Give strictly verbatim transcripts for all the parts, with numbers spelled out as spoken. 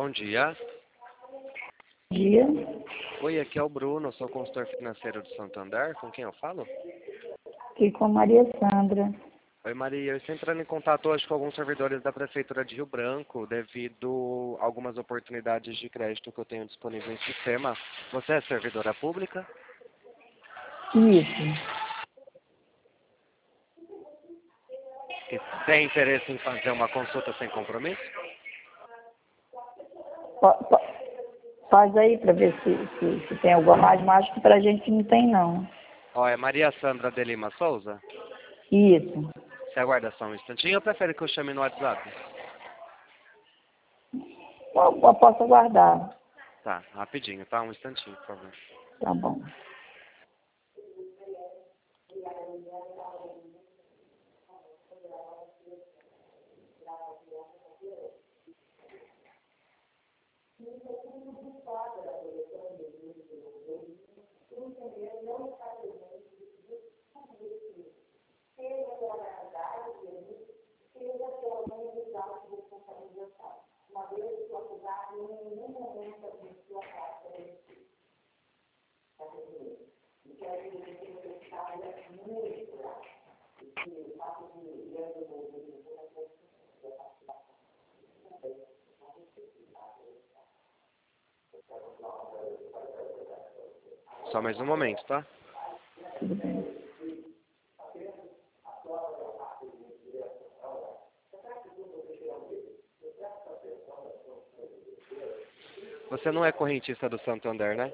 Bom dia. Dia. Oi, aqui é o Bruno, sou consultor financeiro do Santander. Com quem eu falo? Aqui com Maria Sandra. Oi, Maria. Eu estou entrando em contato hoje com alguns servidores da Prefeitura de Rio Branco devido a algumas oportunidades de crédito que eu tenho disponível em sistema. Você é servidora pública? Isso. E tem interesse em fazer uma consulta sem compromisso? Pa- pa- Faz aí para ver se, se, se tem alguma mais, mas acho que pra gente não tem não. Ó, é Maria Sandra de Lima Souza? Isso. Você aguarda só um instantinho ou prefere que eu chame no WhatsApp? Eu, eu posso aguardar. Tá, rapidinho, tá? Um instantinho, por favor. Tá bom. Só mais um momento, tá? Tudo bem. Você não é correntista do Santander, né?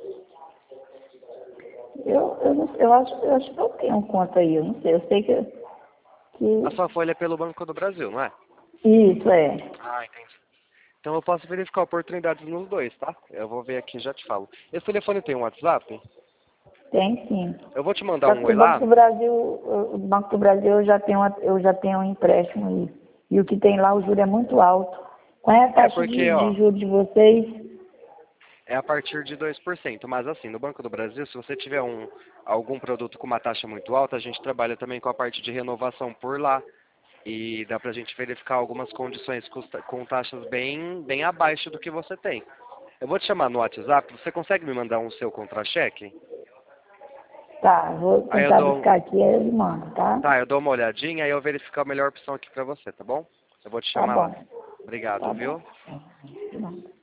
Eu, eu, não- eu, acho, eu acho que eu tenho conta aí, eu não sei. Eu sei que... A que... sua folha é pelo Banco do Brasil, não é? Isso, é. Ah, entendi. Então eu posso verificar oportunidades nos dois, tá? Eu vou ver aqui e já te falo. Esse telefone tem um WhatsApp? Tem sim. Eu vou te mandar Só um que oi o Banco lá. do Brasil, o Banco do Brasil eu já tenho, uma- eu já tenho um empréstimo aí. E o que tem lá, o juro é muito alto. Qual é a É taxa porque, de, ó, de juros de vocês? é a partir de dois por cento. Mas assim, no Banco do Brasil, se você tiver um, algum produto com uma taxa muito alta, a gente trabalha também com a parte de renovação por lá. E dá pra gente verificar algumas condições custa- com taxas bem, bem abaixo do que você tem. Eu vou te chamar no WhatsApp, você consegue me mandar um seu contra-cheque? Tá, vou Aí eu tentar dou, buscar aqui e aí eu lhe mando, tá? tá, eu dou uma olhadinha e eu verifico a melhor opção aqui pra você, tá bom? Eu vou te Tá chamar lá. bom, Obrigado, tá bom. viu? Tá bom.